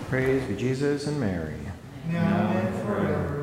Praise be Jesus and Mary. Now and forever.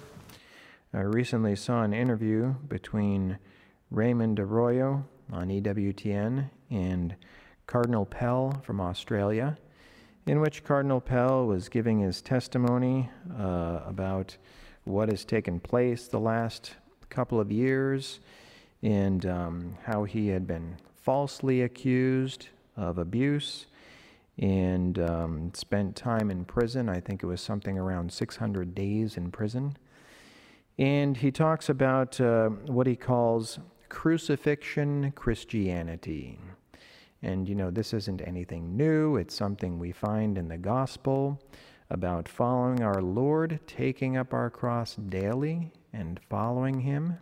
I recently saw an interview between Raymond Arroyo on EWTN and Cardinal Pell from Australia, in which Cardinal Pell was giving his testimony about what has taken place the last couple of years and how he had been falsely accused of abuse and spent time in prison. I think it was something around 600 days in prison. And he talks about what he calls crucifixion Christianity. And, you know, this isn't anything new. It's something we find in the gospel about following our Lord, taking up our cross daily and following him.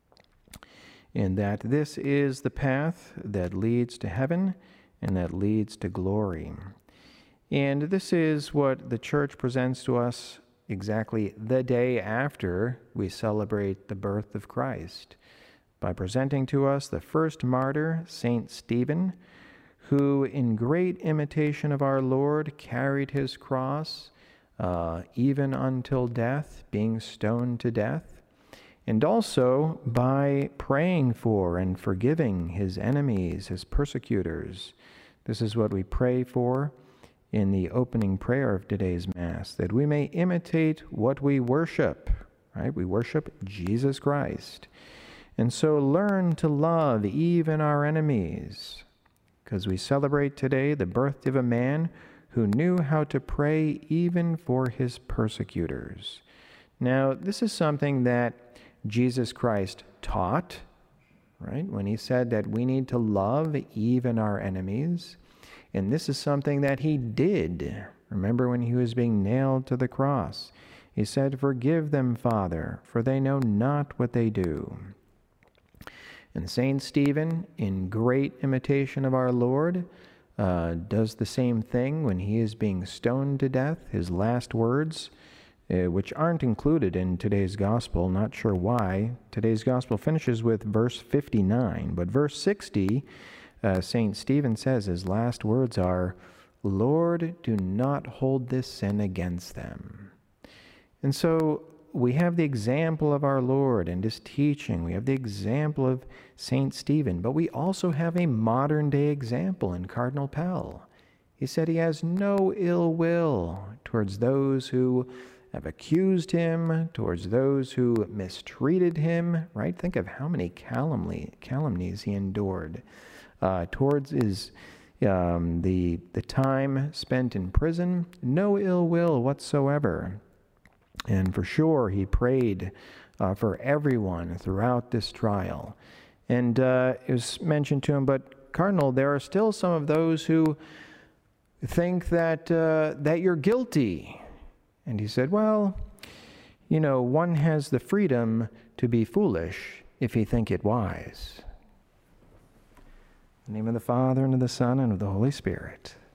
And that this is the path that leads to heaven and that leads to glory. And this is what the Church presents to us exactly the day after we celebrate the birth of Christ, by presenting to us the first martyr, Saint Stephen, who in great imitation of our Lord carried his cross even until death, being stoned to death, and also by praying for and forgiving his enemies, his persecutors. This is what we pray for in the opening prayer of today's Mass, that we may imitate what we worship, right? We worship Jesus Christ. And so learn to love even our enemies, because we celebrate today the birthday of a man who knew how to pray even for his persecutors. Now, this is something that Jesus Christ taught, right? When he said that we need to love even our enemies. And this is something that he did. Remember when he was being nailed to the cross? He said, "Forgive them, Father, for they know not what they do." And Saint Stephen, in great imitation of our Lord, does the same thing when he is being stoned to death. His last words, which aren't included in today's gospel, not sure why. Today's gospel finishes with verse 59, but verse 60, St. Stephen says his last words are, "Lord, do not hold this sin against them." And so we have the example of our Lord and his teaching. We have the example of St. Stephen, but we also have a modern day example in Cardinal Pell. He said he has no ill will towards those who have accused him, towards those who mistreated him, right? Think of how many calumnies he endured towards his the time spent in prison. No ill will whatsoever. And for sure, he prayed for everyone throughout this trial. And it was mentioned to him, but Cardinal, there are still some of those who think that you're guilty. And he said, well, you know, one has the freedom to be foolish if he think it wise. In the name of the Father, and of the Son, and of the Holy Spirit.